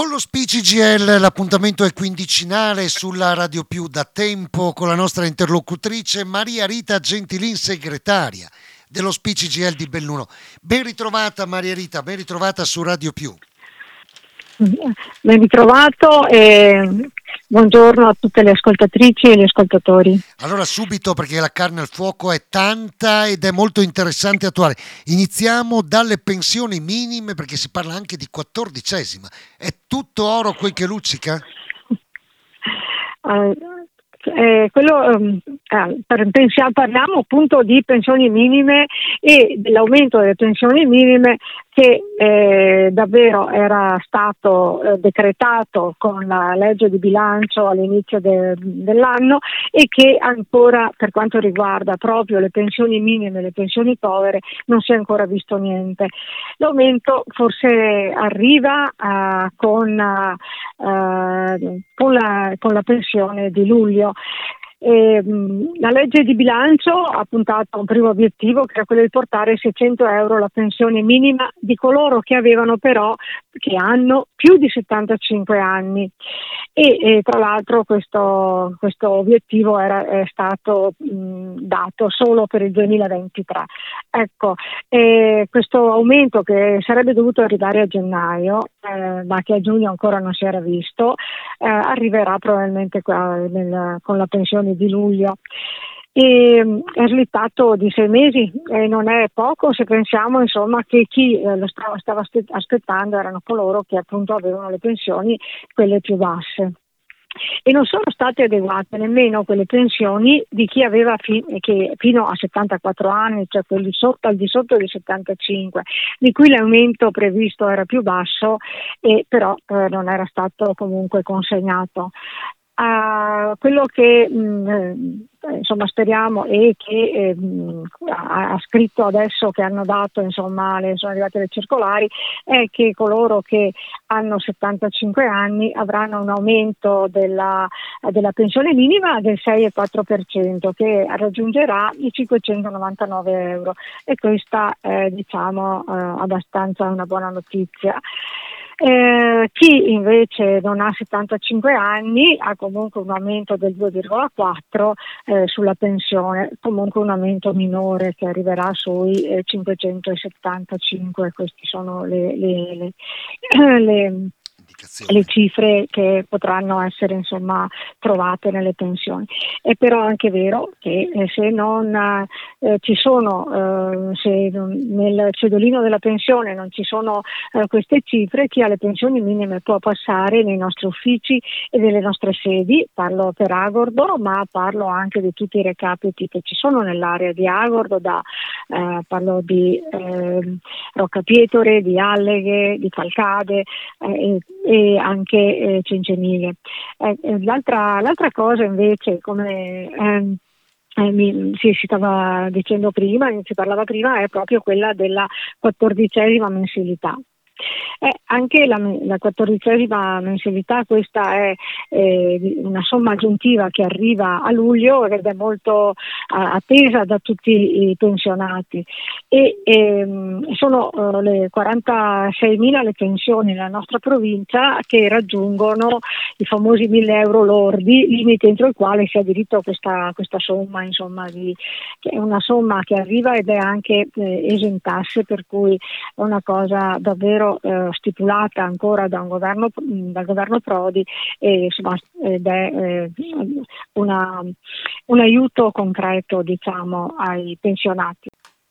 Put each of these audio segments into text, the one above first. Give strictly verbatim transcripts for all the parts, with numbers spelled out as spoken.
Con lo Spi C G I L l'appuntamento è quindicinale sulla Radio Più da tempo con la nostra interlocutrice Maria Rita Gentilin, segretaria dello Spi C G I L di Belluno. Ben ritrovata Maria Rita, ben ritrovata su Radio Più. Ben ritrovato e buongiorno a tutte le ascoltatrici e gli ascoltatori. Allora subito, perché la carne al fuoco è tanta ed è molto interessante e attuale, iniziamo dalle pensioni minime, perché si parla anche di quattordicesima. È tutto oro quel che luccica? Uh, eh, quello, um, eh, per, pensiamo, parliamo appunto di pensioni minime e dell'aumento delle pensioni minime che eh, davvero era stato eh, decretato con la legge di bilancio all'inizio de, dell'anno e che ancora, per quanto riguarda proprio le pensioni minime e le pensioni povere, non si è ancora visto niente. L'aumento forse arriva uh, con, uh, con, la, con la pensione di luglio. E, mh, la legge di bilancio ha puntato a un primo obiettivo, che era quello di portare seicento euro la pensione minima di coloro che avevano però che hanno più di settantacinque anni e, e tra l'altro questo, questo obiettivo era, è stato mh, dato solo per il duemilaventitré. Ecco, eh, questo aumento che sarebbe dovuto arrivare a gennaio, eh, ma che a giugno ancora non si era visto, eh, arriverà probabilmente qua nel, con la pensione di luglio. E è slittato di sei mesi e non è poco se pensiamo insomma che chi eh, lo stava, stava aspettando erano coloro che appunto avevano le pensioni quelle più basse. E non sono state adeguate nemmeno quelle pensioni di chi aveva fi- che fino a settantaquattro anni, cioè quelli sotto, al di sotto dei settantacinque, di cui l'aumento previsto era più basso e però eh, non era stato comunque consegnato. Uh, quello che mh, insomma speriamo e che eh, mh, ha, ha scritto adesso che hanno dato, insomma le, sono arrivate le circolari, è che coloro che hanno settantacinque anni avranno un aumento della, della pensione minima del sei virgola quattro per cento che raggiungerà i cinquecentonovantanove euro e questa è diciamo eh, abbastanza una buona notizia. Eh, chi invece non ha settantacinque anni ha comunque un aumento del due virgola quattro eh, sulla pensione, comunque un aumento minore che arriverà sui eh, cinquecentosettantacinque. Queste sono le, le, le, le le cifre che potranno essere insomma trovate nelle pensioni. È però anche vero che eh, se non eh, ci sono eh, se non, nel cedolino della pensione non ci sono eh, queste cifre, chi ha le pensioni minime può passare nei nostri uffici e nelle nostre sedi, parlo per Agordo ma parlo anche di tutti i recapiti che ci sono nell'area di Agordo, da, eh, parlo di eh, Roccapietore, di Alleghe, di Falcade eh, e anche eh, Cencenighe. Eh, l'altra, l'altra cosa invece, come ehm, eh, mi, si, si stava dicendo prima, si parlava prima, è proprio quella della quattordicesima mensilità. Eh, anche la, la quattordicesima mensilità, questa è eh, una somma aggiuntiva che arriva a luglio ed è molto eh, attesa da tutti i pensionati e ehm, sono eh, le quarantaseimila le pensioni nella nostra provincia che raggiungono i famosi mille euro lordi, limite entro il quale si ha diritto a questa, questa somma, insomma, di, che è una somma che arriva ed è anche eh, esentasse, per cui è una cosa davvero Eh, stipulata ancora da un governo, dal governo Prodi e, insomma, ed è eh, una, un aiuto concreto diciamo ai pensionati.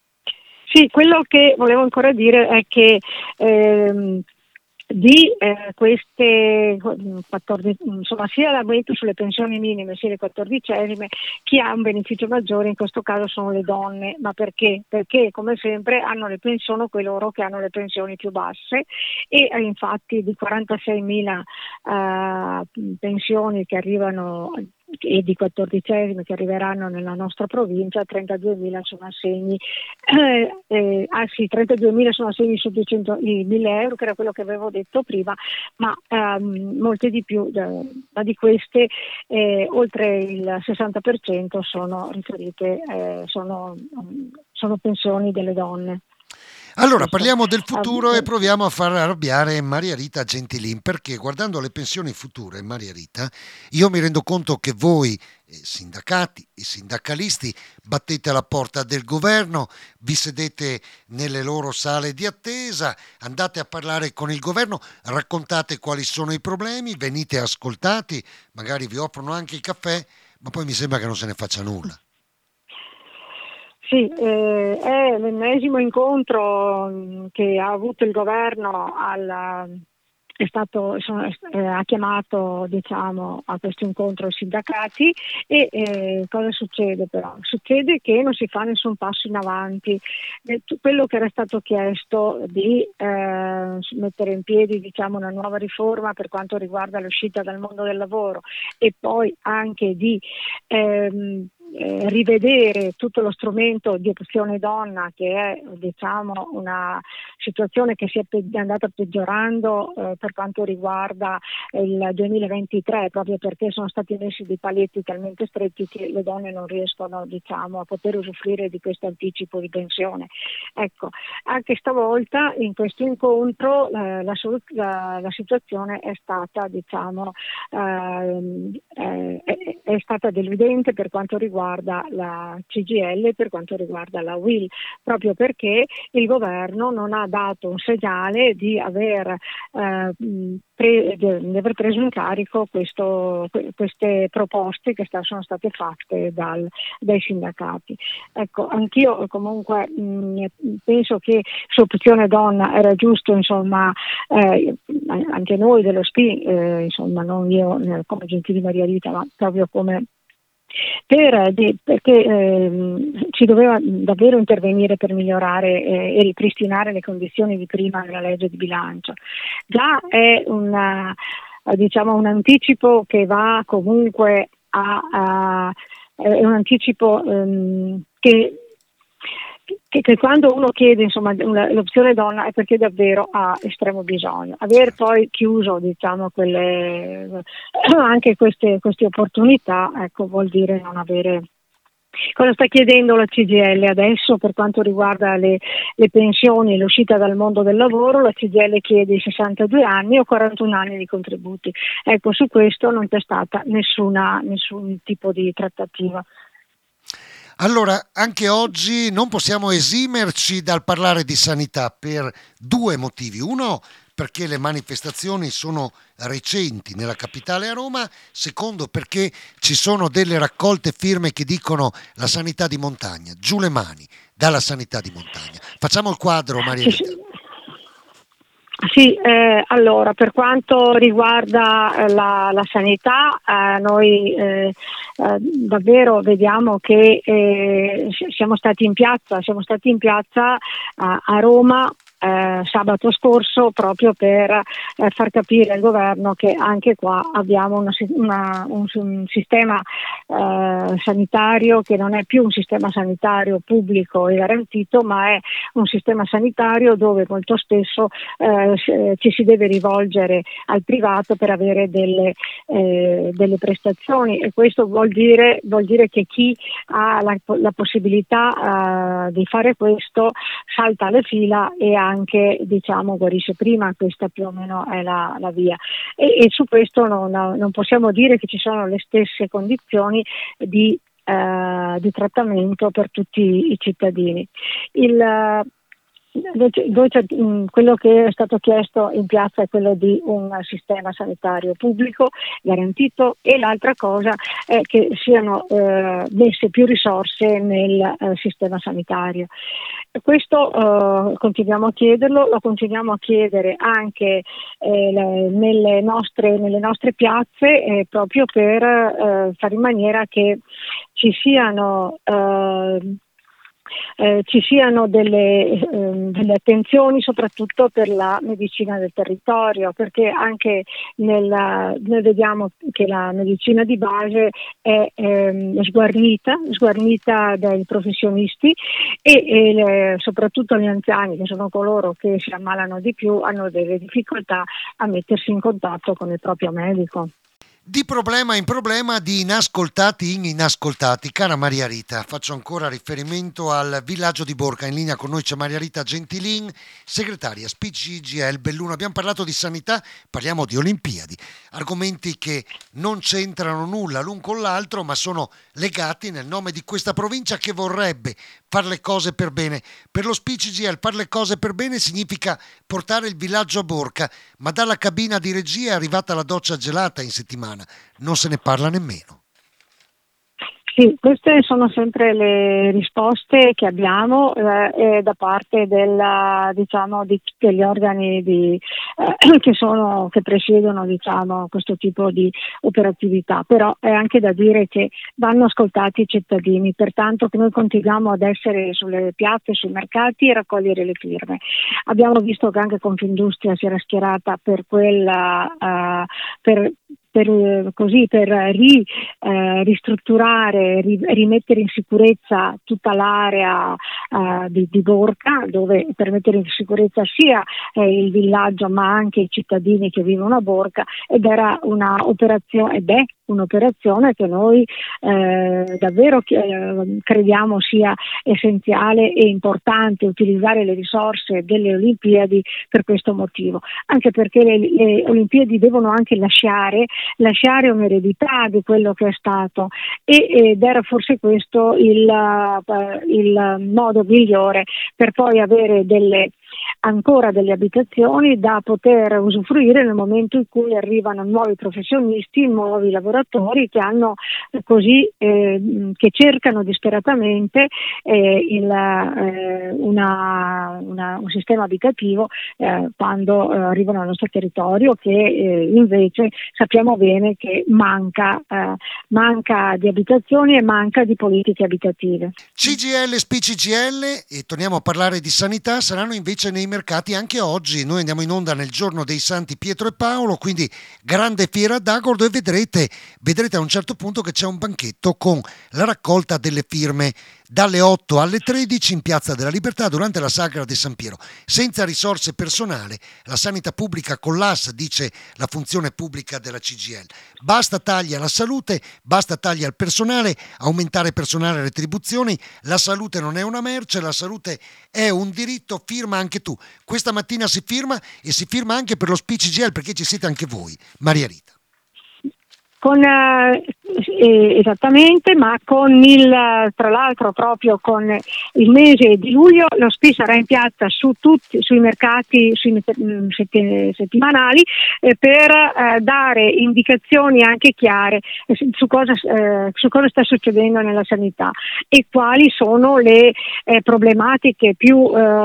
Sì, quello che volevo ancora dire è che ehm, di eh, queste quattordici, insomma sia l'aumento sulle pensioni minime sia le quattordicesime, chi ha un beneficio maggiore in questo caso sono le donne. Ma perché? Perché come sempre hanno le pensioni coloro che hanno le pensioni più basse e eh, infatti di quarantaseimila eh, pensioni che arrivano e di quattordicesime che arriveranno nella nostra provincia, trentaduemila sono assegni eh, eh, ah sì, trentaduemila sono assegni su duecento, i mille euro, che era quello che avevo detto prima, ma ehm, molte di più eh, ma di queste eh, oltre il sessanta per cento sono riferite eh, sono, sono pensioni delle donne. Allora, Questo, parliamo del futuro e eh, proviamo a far arrabbiare Maria Rita Gentilin, perché guardando le pensioni future, Maria Rita, io mi rendo conto che voi, eh, sindacati e sindacalisti, battete alla porta del governo, vi sedete nelle loro sale di attesa, andate a parlare con il governo, raccontate quali sono i problemi, venite ascoltati, magari vi offrono anche il caffè, ma poi mi sembra che non se ne faccia nulla. Sì, eh, è l'ennesimo incontro mh, che ha avuto il governo alla, è stato, sono- eh, ha chiamato, diciamo, a questo incontro i sindacati e eh, cosa succede però? Succede che non si fa nessun passo in avanti. Eh, tu- quello che era stato chiesto di eh, mettere in piedi, diciamo, una nuova riforma per quanto riguarda l'uscita dal mondo del lavoro e poi anche di ehm, eh, rivedere tutto lo strumento di opzione donna, che è, diciamo, una situazione che si è pe- andata peggiorando eh, per quanto riguarda il duemilaventitré, proprio perché sono stati messi dei paletti talmente stretti che le donne non riescono, diciamo, a poter usufruire di questo anticipo di pensione. Ecco, anche stavolta in questo incontro eh, la, solu- la, la situazione è stata, diciamo, ehm, eh, è, è stata deludente per quanto riguarda la C G I L e per quanto riguarda la U I L, proprio perché il governo non ha dato un segnale di aver, eh, pre- di aver preso in carico questo, queste proposte che sta- sono state fatte dal, dai sindacati. Ecco, anch'io comunque mh, penso che su opzione donna era giusto, insomma, eh, anche noi dello S P I, eh, insomma, non io eh, come Gentili Maria Rita, ma proprio come per, di, perché ehm, ci doveva davvero intervenire per migliorare eh, e ripristinare le condizioni di prima della legge di bilancio. Già è una, diciamo, un anticipo che va comunque a, a è un anticipo ehm, che che, che quando uno chiede, insomma, una- l'opzione donna è perché davvero ha estremo bisogno. Aver Certo. poi chiuso, diciamo, quelle, anche queste, queste opportunità, ecco, vuol dire non avere. Cosa sta chiedendo la C G I L adesso per quanto riguarda le, le pensioni e l'uscita dal mondo del lavoro? La C G I L chiede sessantadue anni o quarantuno anni di contributi. Ecco, su questo non c'è stata nessuna, nessun tipo di trattativa. Allora, anche oggi non possiamo esimerci dal parlare di sanità per due motivi. Uno, perché le manifestazioni sono recenti nella capitale a Roma. Secondo, perché ci sono delle raccolte firme che dicono la sanità di montagna, giù le mani dalla sanità di montagna. Facciamo il quadro, Maria Sì, sì. Rita. Sì, eh, allora per quanto riguarda eh, la, la sanità, eh, noi eh, eh, davvero vediamo che eh, si- siamo stati in piazza, siamo stati in piazza a, a Roma eh, sabato scorso proprio per eh, far capire al governo che anche qua abbiamo una si- una- un, un sistema eh, sanitario che non è più un sistema sanitario pubblico e garantito, ma è un sistema sanitario dove molto spesso eh, ci si deve rivolgere al privato per avere delle, eh, delle prestazioni, e questo vuol dire, vuol dire che chi ha la, la possibilità eh, di fare questo salta alle fila e anche, diciamo, guarisce prima. Questa più o meno è la, la via, e, e su questo non, non possiamo dire che ci sono le stesse condizioni di eh, di trattamento per tutti i cittadini. Il, quello che è stato chiesto in piazza è quello di un sistema sanitario pubblico garantito, e l'altra cosa è che siano eh, messe più risorse nel eh, sistema sanitario. Questo eh, continuiamo a chiederlo, lo continuiamo a chiedere anche eh, nelle, nostre, nelle nostre piazze, eh, proprio per eh, fare in maniera che ci siano eh, eh, ci siano delle, ehm, delle attenzioni soprattutto per la medicina del territorio, perché anche nella, noi vediamo che la medicina di base è ehm, sguarnita, sguarnita dai professionisti, e, e le, soprattutto gli anziani, che sono coloro che si ammalano di più, hanno delle difficoltà a mettersi in contatto con il proprio medico. Di problema in problema, di inascoltati in inascoltati. Cara Maria Rita, faccio ancora riferimento al villaggio di Borca. In linea con noi c'è Maria Rita Gentilin, segretaria S P C G I L Belluno. Abbiamo parlato di sanità, parliamo di Olimpiadi, argomenti che non c'entrano nulla l'un con l'altro, ma sono legati nel nome di questa provincia che vorrebbe fare le cose per bene. Per lo S P C G I L fare le cose per bene significa portare il villaggio a Borca, ma dalla cabina di regia è arrivata la doccia gelata in settimana. Non se ne parla nemmeno. Sì, queste sono sempre le risposte che abbiamo eh, da parte della, diciamo, di, degli organi di, eh, che, sono, che presiedono diciamo, questo tipo di operatività, però è anche da dire che vanno ascoltati i cittadini, pertanto che noi continuiamo ad essere sulle piazze, sui mercati e raccogliere le firme. Abbiamo visto che anche Confindustria si era schierata per quella uh, per per così per ri, eh, ristrutturare, ri, rimettere in sicurezza tutta l'area eh, di, di Borca, dove per mettere in sicurezza sia eh, il villaggio ma anche i cittadini che vivono a Borca, ed era una operazione ed è un'operazione che noi eh, davvero eh, crediamo sia essenziale e importante utilizzare le risorse delle Olimpiadi per questo motivo, anche perché le, le Olimpiadi devono anche lasciare lasciare un'eredità di quello che è stato e, ed era forse questo il, uh, il modo migliore per poi avere delle ancora delle abitazioni da poter usufruire nel momento in cui arrivano nuovi professionisti, nuovi lavoratori che hanno eh, così eh, che cercano disperatamente eh, il, eh, una, una, un sistema abitativo eh, quando eh, arrivano al nostro territorio, che eh, invece sappiamo bene che manca eh, manca di abitazioni e manca di politiche abitative. C G I L, S P C G I L, e torniamo a parlare di sanità, saranno invece nei mercati anche oggi. Noi andiamo in onda nel giorno dei Santi Pietro e Paolo, quindi grande fiera d'Agordo, e vedrete, vedrete a un certo punto che c'è un banchetto con la raccolta delle firme dalle otto alle tredici in Piazza della Libertà durante la Sagra di San Piero. Senza risorse personali la sanità pubblica collassa, dice la funzione pubblica della C G I L. Basta tagli alla salute, basta tagli al personale, aumentare personale e retribuzioni. La salute non è una merce, la salute è un diritto. Firma anche tu. Questa mattina si firma, e si firma anche per lo S P C G I L, perché ci siete anche voi, Maria Rita. Con, eh, esattamente, ma con il, tra l'altro proprio con il mese di luglio lo S P I sarà in piazza su tutti, sui mercati sui settimanali eh, per eh, dare indicazioni anche chiare eh, su, cosa, eh, su cosa sta succedendo nella sanità e quali sono le eh, problematiche più,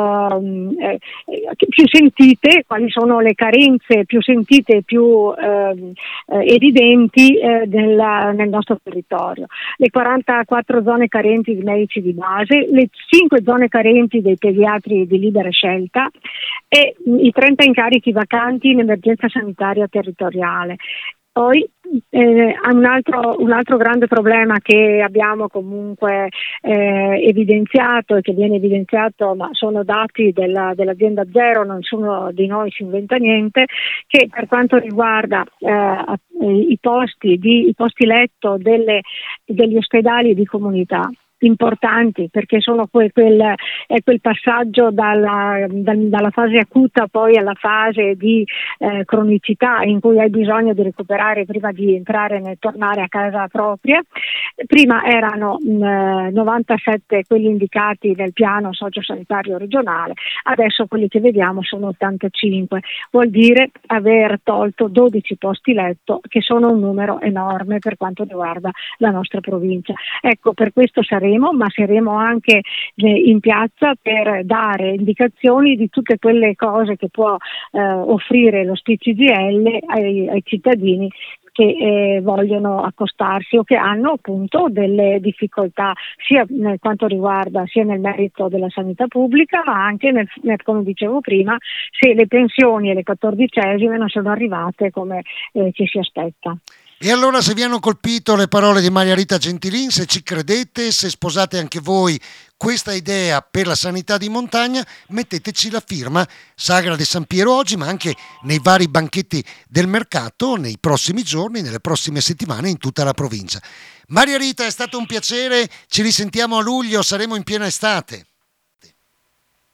eh, eh, più sentite, quali sono le carenze più sentite e più eh, evidenti Eh, nella, nel nostro territorio. Le quarantaquattro zone carenti di medici di base, le cinque zone carenti dei pediatri di libera scelta e i trenta incarichi vacanti in emergenza sanitaria territoriale. Poi eh, un, altro, un altro grande problema che abbiamo comunque eh, evidenziato e che viene evidenziato, ma sono dati della, dell'azienda Zero, nessuno di noi si inventa niente, che per quanto riguarda eh, i posti di, i posti letto delle, degli ospedali di comunità importanti, perché sono quel, quel, è quel passaggio dalla, dal, dalla fase acuta poi alla fase di eh, cronicità in cui hai bisogno di recuperare prima di entrare nel tornare a casa propria. Prima erano mh, novantasette quelli indicati nel piano sociosanitario regionale, adesso quelli che vediamo sono ottantacinque, vuol dire aver tolto dodici posti letto, che sono un numero enorme per quanto riguarda la nostra provincia. Ecco, per questo saremo ma saremo anche eh, in piazza per dare indicazioni di tutte quelle cose che può eh, offrire lo S P C G I L ai, ai cittadini che eh, vogliono accostarsi o che hanno appunto delle difficoltà sia nel quanto riguarda sia nel merito della sanità pubblica, ma anche nel, nel, come dicevo prima, se le pensioni e le quattordicesime non sono arrivate come eh, ci si aspetta. E allora, se vi hanno colpito le parole di Maria Rita Gentilin, se ci credete, se sposate anche voi questa idea per la sanità di montagna, metteteci la firma Sagra di San Piero oggi, ma anche nei vari banchetti del mercato nei prossimi giorni, nelle prossime settimane in tutta la provincia. Maria Rita, è stato un piacere, ci risentiamo a luglio, saremo in piena estate.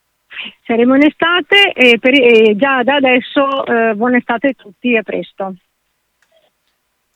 Saremo in estate e, per, e già da adesso eh, buona estate a tutti e a presto.